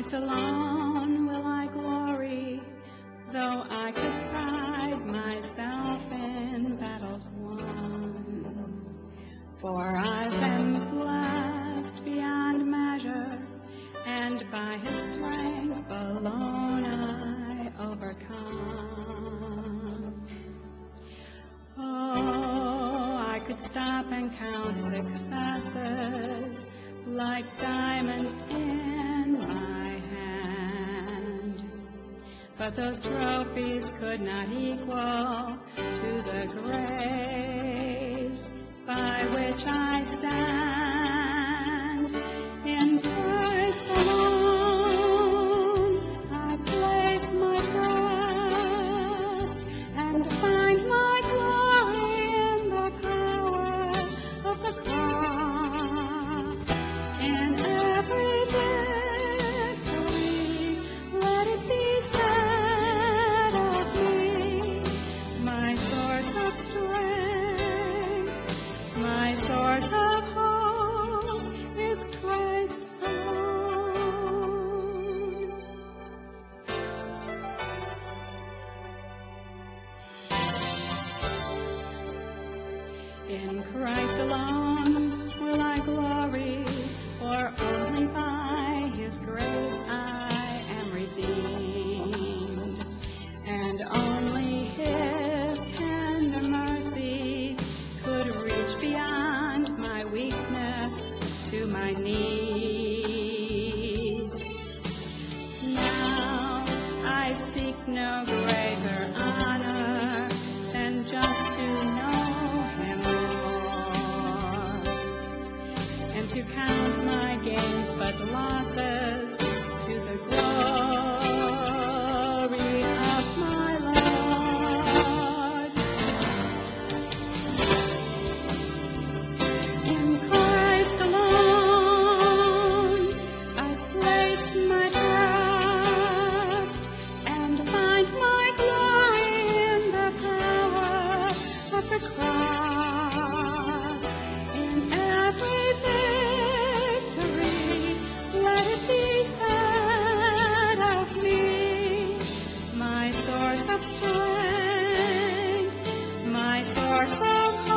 Christ alone will I glory, though I could pride myself in battles won. For I've been blessed beyond measure, and by his strength alone I overcome. Oh, I could stop and count successes like diamonds in my hand, but those trophies could not equal to the grace by which I stand. In Christ alone I place my trust and find my glory in the power of the cross. In every victory, let it be said of me, my source of strength, my source of hope is Christ alone. In Christ alone will I glory, for only by his grace I am redeemed, and only his tender mercy could reach beyond my weakness to my need. Now I seek no greater honor than just to know him more, and to count my gains but losses to the glory of my Lord. In Christ alone I place my trust and find my glory in the power of the cross. In every victory, let it be said of me, my source of strength, my source of